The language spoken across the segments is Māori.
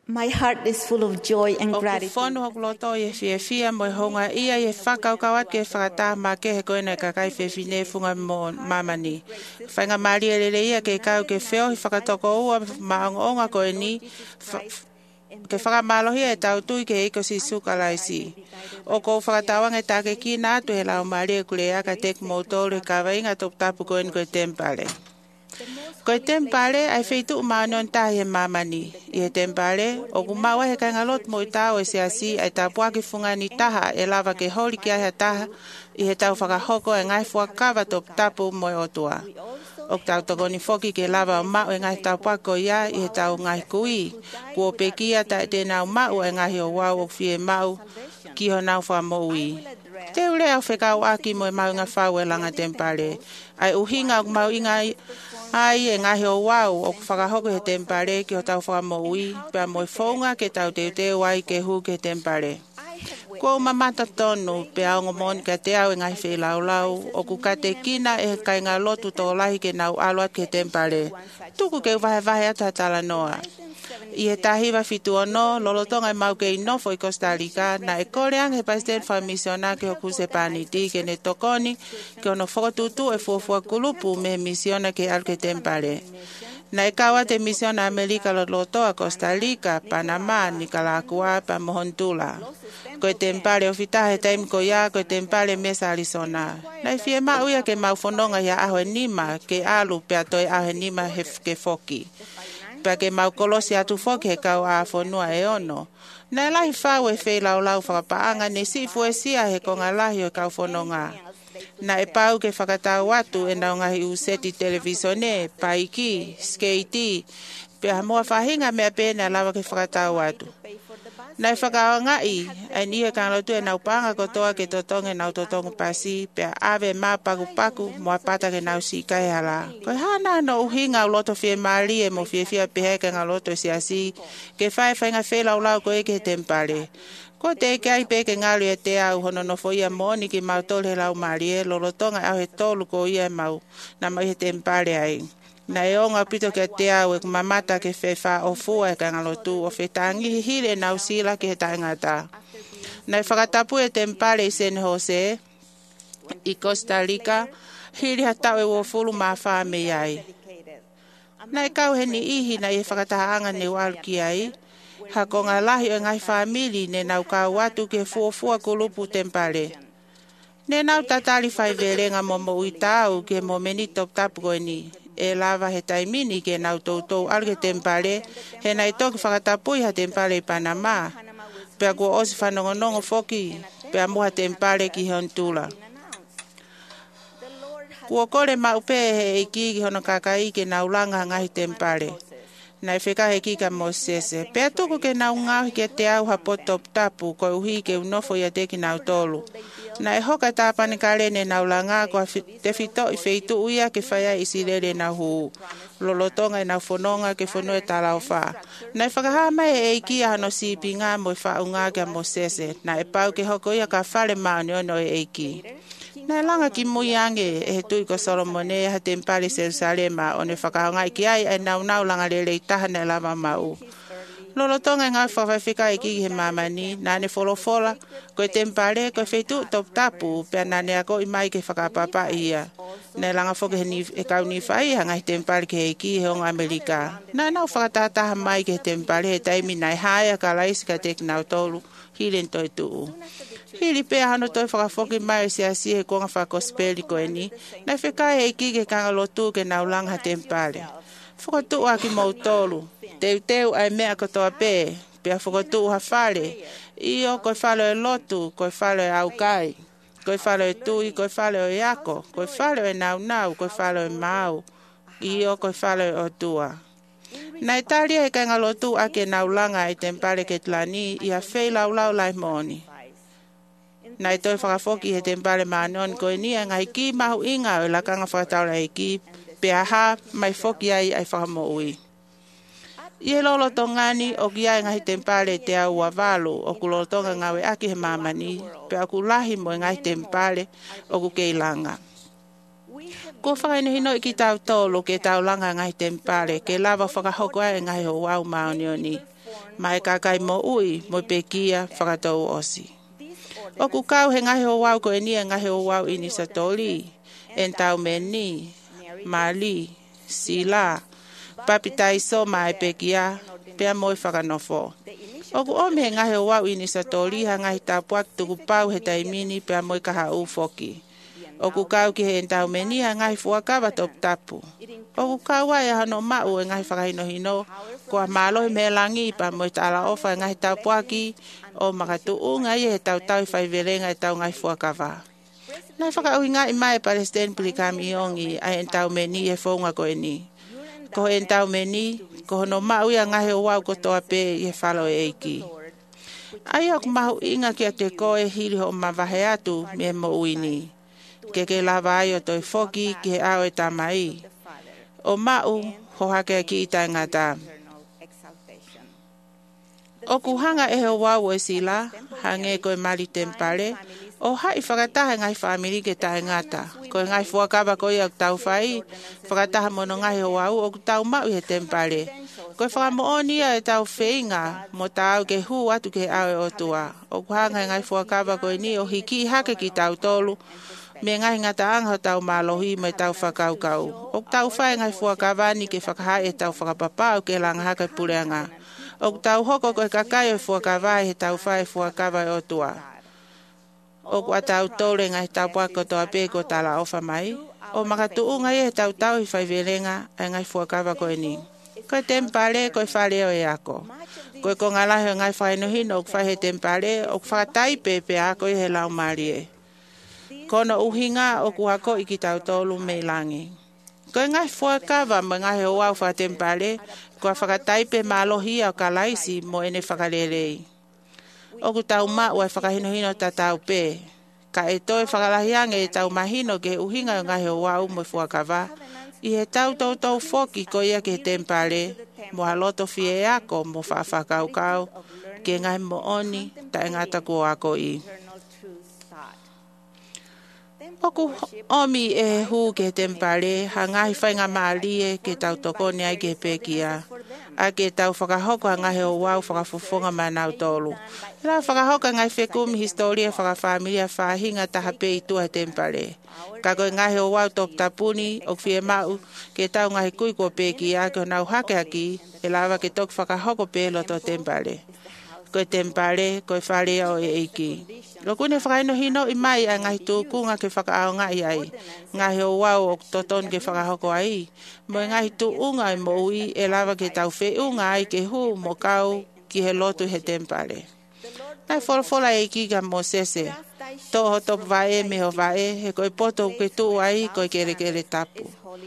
My heart is full of joy and O ku gratitude. whonu hok loto e fia mo honga ia e whakaukawat ke whakata ma ke he koena ka kai whine funga mo mamani. Whainga maria lele ia ke kau ke whio hi whakatoko ua maonga koe ni ke whakamalohi e tau tui ke iko si sukalaisi. O ko whakatawang e take ki nā tu he lau maria kule aka tek motore ka wainga top tapu koen koe tempale. Koe tempale ai feitu umaanon tahi e mamani. I he tempale, o kumawa he kaingalot mo i tau e se asi ai tapua ki funga ni taha e lava ke holi ki ahe taha i he tau whakahoko e ngai fuakawa top tapu mo e otua. O tau tokoni foki ke lava o mao e ngai tapua ko ia i he tau ngai kui. Kuo pekia ta e tēnā o mao e ngai o wau o fie mau ki ho nau wha mo ui. Te ule au whekau aki mo e mau ngā whau e langa tempale. Ai uhinga o mau ingai ai e ngahi o wau o whakahoko he tempare ki o tau whakamoui pia mo i whaunga ke tau te wai ke hu ke tempare. Ko mamata tonu pia o ngomon ka te au e ngahi whi lau o ku ka te kina e kai ngā lotu tō lahi ke nau aluat ke tempare. Tuku ke vahe ata tala noa. I he tahiwa fitu ono, lolotonga i mau ke inofo i Costa Rica, na e koreang he paisten wha misiona ke hoku se paniti ke ne tokoni, ke ono whakotutu e fuafua kulupu me misiona ke alke tempare. Na e kawa te misiona Amerika lolotoa Costa Rica, Panama, Nicaragua, pa Mohontula. Ko e tempare o fitahe taim ko ia, ko e tempare mesa Arizona. Na e fie mauia ke mau whanonga ia aho e nima, ke alu pia toi aho e nima he ke foki. Pea ke mau kolosi atu foki he kau a whanua e ono. Na lahi whau e whei lau whakapaanga ne si fuesia he konga lahi o kau whanonga. Na e pau ke whakatau atu e nau ngahi useti televisione, paiki, skeiti, pea mua whahinga mea pēna lawa ke whakatau atu. Na e whakao ngai, ai ni he kanglotu e nau panga kotoa ke totonga nau totonga pasi, pea ave maa paku, mua pata ke nau sika e hala. Koe hana no uhinga u loto fie maali e mo fie pehe ke ngaloto e siasi, ke whae whainga whelau lau koe ke tempare. Ko te kai pe ke ngalu e te au hono no fo ia moni ki mau tole lau maali e lolotonga au he tolu ko ia mau, na mau he tempare ai. Na e onga pito ke te au e kumamata ke whewha o fua e ka ngalotu o whetangi hile na usila ke he taingata. Na e whakatapu e tempare i San Jose i Costa Rica, hili hatau e wofulu maa whaame iai. Na e kau he ni ihi na i whakatahaanga ne walu ki ai, hako ngā lahi o ngai whaamili ne nau kau atu ke fuafua kulupu tempare. Ne nau tatali whai verenga mo mo uitau ke mo meni top tapu koe ni. E lava he taimini ke nau toutou alge tempare, he nai toki whakatapui ha tempare i Panama. Pea kua osi whanongonongo foki, pea muha tempare ki Hontula. Kua kore maupe he iki ki hono kakai ke nau langa ngahi tempare. Nai wheka he ki ka Mosese. Pea tuku ke nau ngahi ke te au ha potop tapu, ko uhi ke unofo ia te ki nau tolu. Na e hoka tāpani ka rene nau langa kua te whito i wheitu uia ke whaia isi rere nau huu. Lolotonga e nau whanonga ke whanua e tālau wha. Na e whakahama e eiki ano sipi ngā mo i whaunga ke Mosese. Na e pau ke hoko ia ka whare maoni ono e eiki. Na e langa ki mui ange e he tui ko Solomone ha tempare Jerusalema o ne whakahonga ki ai e nau langa rere i taha ne lava mau. Lolotonga ngā whawhawhika e ki he mamani, nane wholofola, koe tempare, koe whetu top tapu, pia nane ako i mai ke whakapapa ia. Nei langa whoke e kau ni whai, hanga he tempare ke he ki he onga Amerika. Nā nau whakatataha mai ke he tempare, he taimi nai haia ka laisi ka teki nau tolu, hilen toi tuu. Hili pia hano toi whakawhoki mai si asi he konga whakospeli koe ni, nai whekai he ki ke kangalotu ke nau langa tempare. Whakatu aki mau tolu. Teu ai mea katoa pē, pia whakatu ha whare. Io koe whale o lotu, koe whale o aukai. Koe whale o tui, koe whale o iako. Koe whale o nau, koe whale o mau. Io koe whale o tua. Na Italia he kai ngalotu ake nau langa i tempare ke tlani, ia whei lau lai moni. Na i toi whakafoki he tempare maanon koe ni, ngai ki mahu inga o lakanga whakataura e ki, pia ha mai foki ai whakamo ui. I he lolotongani o ki ai ngahi tempare te au wavalu o ku lolotonga ngawe aki he mamani, pe aku lahi mo ngahi tempare o ku keilanga. Ko whakaini hino i ki tau tolo ke tau langa ngahi tempare, ke lava whakahoko ai ngahi ho wau maoni oni. mai kakai mo ui mo pekia whakatou osi. O ku kau he ngahi o wau ko e nia ngahi o wau ini sa toli, en tau meni, mali, sila, papitai so mai pekia, pea moi whakanofo. O ku ome he ngahi o wau ini sa toli, ha ngahi tapuak tuku pau he taimini pea moi kaha ufoki. O ku kau ki he en tau meni ha ngahi fuakawa top tapu. O ku kau ai hano mau e ngahi whakahino-hino, ko a mālohi me langi pa moi taala ofa e ngahi tapuaki, o makatu ngai he tau tau i whaiverenga e tau ngahi fuakawa. Nai whakauhi ngai mai Palestine Pilikami Iongi ai en tau meni e whaunga ko e ni. Ko en tau meni, ko hono mau ia ngahi o wau ko toa pe i he whalo e eiki. Ai ok mahu inga ki a te koe hiri ho mawahe atu me mo uini. Ke lava ai o toi foki ki he ao e tamai. O mau ho hake ki i tai ngata. O kuhanga e he wau e sila, hange koe mali tempare, o hai whakataha ngai whamiri ke tai ngata. Koe ngai fuakawa koe au tau whai, whakataha mono ngai ho wau o tau mau he tempare. Koe whakamoonia e tau wheinga, mo tau ke hu atu ke ao e otua. O kuhanga ngai fuakawa koe ni o hiki hake ki tau tolu, me ngai ngata anga tau malohi me tau whakaukau. O tau whai ngai fuakawa ni ke whakahai e tau whakapapau ke langa hake pureanga. O tau hoko koe kakai o fuakawa he tau whai fuakawa e otua. O kua tau tole ngai tau pako toa pe ko tala ofa mai. O makatu ngai he tau tau i whaiverenga e ngai fuakawa koe ni. Koe tempale koe whale o e ako. Koe ko ngalahe ngai whainohino o kwhai he tempale o whakatai pepe ako i he lau marie. Kono uhinga o kuhako i ki tau tolu me langi. Koe ngai fuakawa mo ngai ho wau whatempale, kua whakataipe mālohia o kalaisi mo ene whakarelei. O ku tau mau e whakahinohino ta tau pe. Ka e toi whakalahiange e tau mahino ke uhinga o ngai ho wau mo fuakawa. I he tau tau foki ko ia ke tempale, mo haloto fie e ako mo whawhakaukau, ke ngai mo oni ta e ngata ko ako i. Oku omi e hu ke tempare, ha ngahi whainga maalie ke tau tokone ai ke pekia. A ke tau whakahoko ha ngahi o wau whakafofonga manau tolu. Ila whakahoka ngai whekumi historia whakafamilia whahinga taha pe i tua tempare. Ka koe ngahi o wau top tapuni, o fie mau ke tau ngahi kui ko pekia ke nau hake aki, e lawa ke tok whakahoko pe loto tempare. Koe tempare, koe whare o e eiki. Lokune whakaino hino i mai a ngahi tūkunga ke whakaao ngai ai. Ngahi o wau o toton ke whakahoko ai. Mo ngahi tūunga i mo ui e lawa ke tau whiunga ai ke hu mo kau ki he lotu he tempare. Nai wholafola eiki ka mo sese. Toho top vae me ho vae he koe poto ke tuu ai koe kere kere tapu.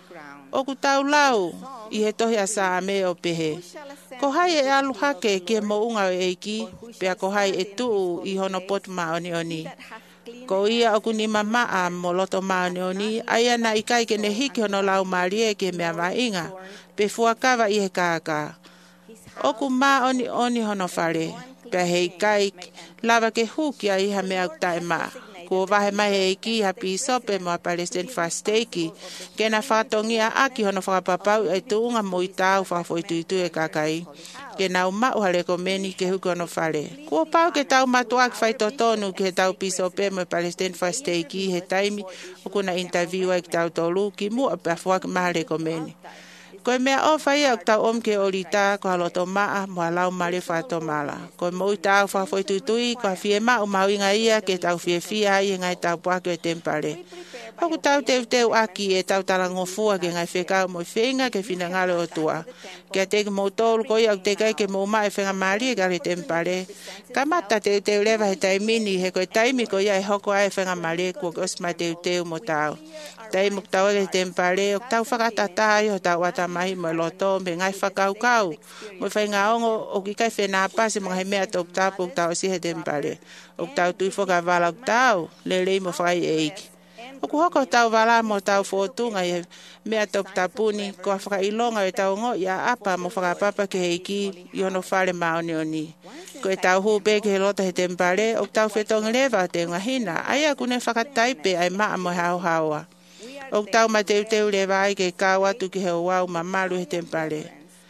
O ku tau lau i he tohi asa me o pehe. Ko hai e alu hake ki e mo unga o eiki, pea ko hai e tuu i hono potu maoni oni. Ko ia o kuni mamaa mo loto maoni oni, aia na ikai ke ne hiki hono lau marie ke mea mainga, pe fuakawa i he kaka. O ku maoni oni hono whare, pea he ikai lava ke huki a iha mea uktae maa. Ko vahe mai he iki hapi sope mo a Palestine Fasteiki, ke na whatongia aki hono whakapapau e tuunga mo i tau whafoituitu e kakai, ke na umau hale komeni ke huko no whare. Ko pau ke tau matuak whaitotonu ke tau pisope mo a Palestine Fasteiki he taimi o kuna interview e tau tolu ki mu a pafuak mahale komeni. Koe mea o whai au tau omke o rita ko haloto maa mo halau mare whato mala. Koe mo i tau whafoi tutui ko hawhie maa o mauinga ia ke tau whiewhia ai ngai tau puake o tempare. Hoku tau teu aki e tau talangofua ke ngai whekau mo i whenga ke whina ngale o tua. Ke teke mo tolu ko i au tekai ke mo mai whenga maari e kare tempare. Ka mata teu lewa he taimini he koe taimi ko ia e hoko ai whenga maari kua osma teu mo tau. Tai muk tau e tempare o tau whakatatai o tau atamahi mo loto me ngai whakaukau. Mo whainga ongo o ki kai whena apasi mga he mea tau tapu o tau si he tempare. O tau tui whoka wala o tau lelei mo whai eiki. O ku hoko tau wala mo tau whotunga i mea tau tapuni ko a whakailonga e tau ngo ia apa mo whakapapa ke heiki i ono whare maoni oni. Ko e tau hupe ke he lota he tempare o tau whetonga lewa te ngahina. Aia kune whakataipe ai maa mo hau haua. O tau ma teu le vai ke kau atu ki he wau mamalu he tempare.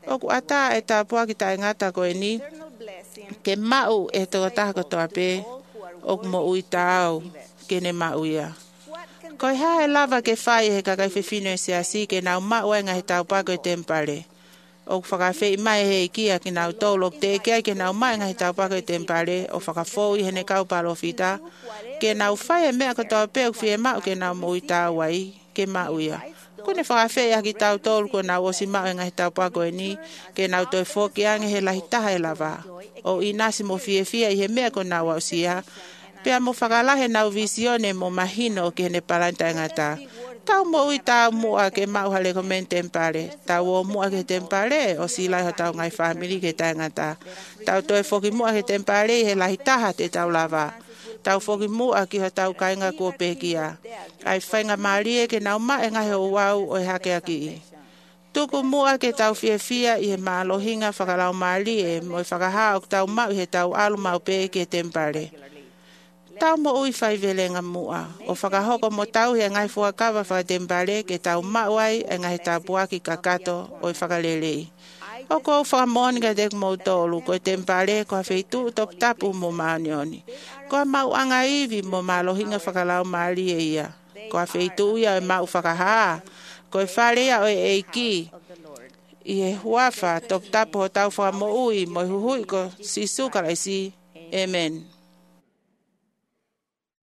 O ku ata e tāpua ki tae ngata koe ni, ke mau e tō tāko toa pē, o ku mo ui tāu, ke ne mau ia. Koe hae lava ke whai he kakai whiwhino e se asi, ke nau mau e ngahi tāpua koe tempare. O whakawhei mai he ikia ki nau tōlok te kia ke nau mai ngahi tāpua koe tempare, o whakawhoi hene kauparo whita, ke nau whai e mea katoa pēu whie mau ke nau mo ui tāu ai, ke mau ia. Kone whakawhei aki tau tōlu ko nau osi mau e ngahi tāpua koe ni, ke nau toi whoki ange he lahi taha e lava. O inasi mo whie i he mea ko nau au sia, pea mo whakalahe nau visione mo mahino ke hene paranta ngata. Tau mo ui tau mua ke mau hale komen tempare. Tau o mua ke tempare o silai ho tau ngai family ke tai ngata. Tau toi foki mua ke tempare he lahi taha te tau lava. Tau foki mua ki ho tau kainga kua pekia. Ai whainga marie ke nau ma e ngahe o wau o e hake aki i. Tuku mua ke tau fia i he maalohinga whakalau marie mo i whakahao tau mau he tau alu mau pe ke tempare. Tau mo ui whai velenga mua. O whakahoko mo tau he ngai fuakawa whakatembare ke tau mauai e ngai tau puaki kakato o i whakalelei. O kou whakamoni ka dek mo tolu ko i tempare ko a wheitu top tapu mo maanioni. Ko a mau anga iwi mo maalohinga whakalau maali e ia. Ko a wheitu ia e mau whakahaa. Ko i whalea o e eiki. I he huafa top tapu o tau whakamo ui mo i huhui ko si sukaraisi. Amen.